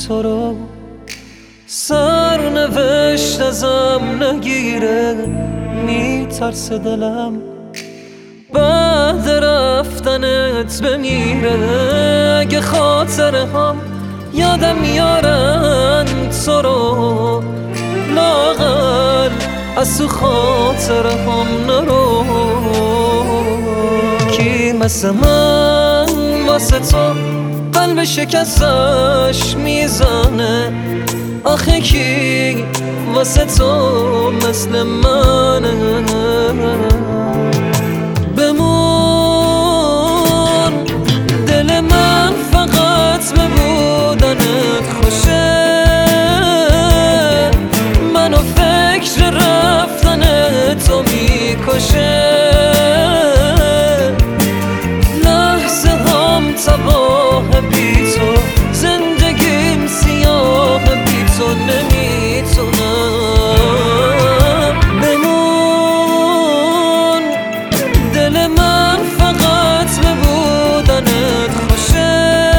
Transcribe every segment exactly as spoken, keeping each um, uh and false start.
تو رو سرنوشت ازم نگیره، میترسه دلم بعد رفتنت بمیره. اگه خاطره هم یادم میارن تو رو، لااقل از تو خاطره هم نرو. کی مثل من واسه تو قلب شکستش میزنه؟ آخه کی واسه تو مثل منه؟ بمون دل من فقط به بودنت خوشه، منو فکر رفتن تو میکشه. لحظه هم تباه بی تو، زندگیم سیاه بی تو نمیتونم. بمون دل من فقط به بودنت خوشه،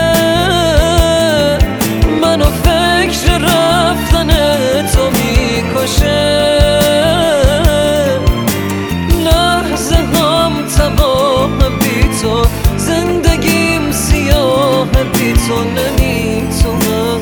منو فکر رفتن تو میکشه. لحظه هم تباه بی تو، زندگیم سیاه بی تو نمیتونم.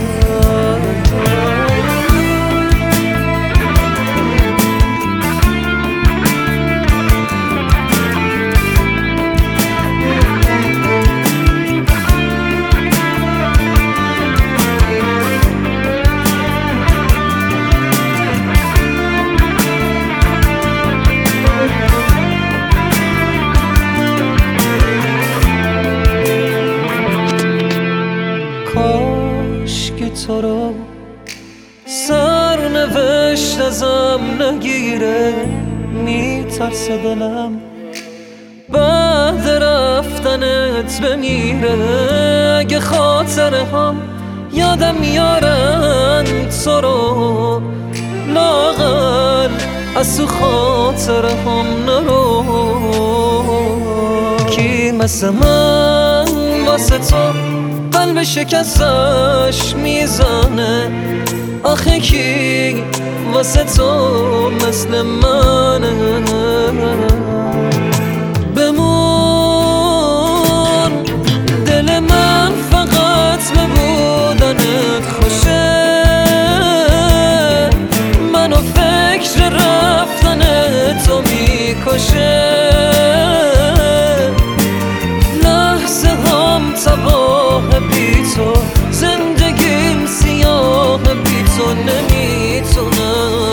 کاش که تو رو سرنوشت ازم نگیره، میترسه دلم بعد رفتنت بمیره. اگه خاطره هم یادم میارن تو رو، لااقل از تو خاطره هم نرو. کی مثل من واسه تو قلب شکستش میزنه؟ آخه کی واسه تو مثل منه؟ بمون دل من فقط به بودنت خوشه، منو فکر رفتن تو میکشه. لحظه هم تباه بی تو، زندگیم سیاه بی تو نمیتونم.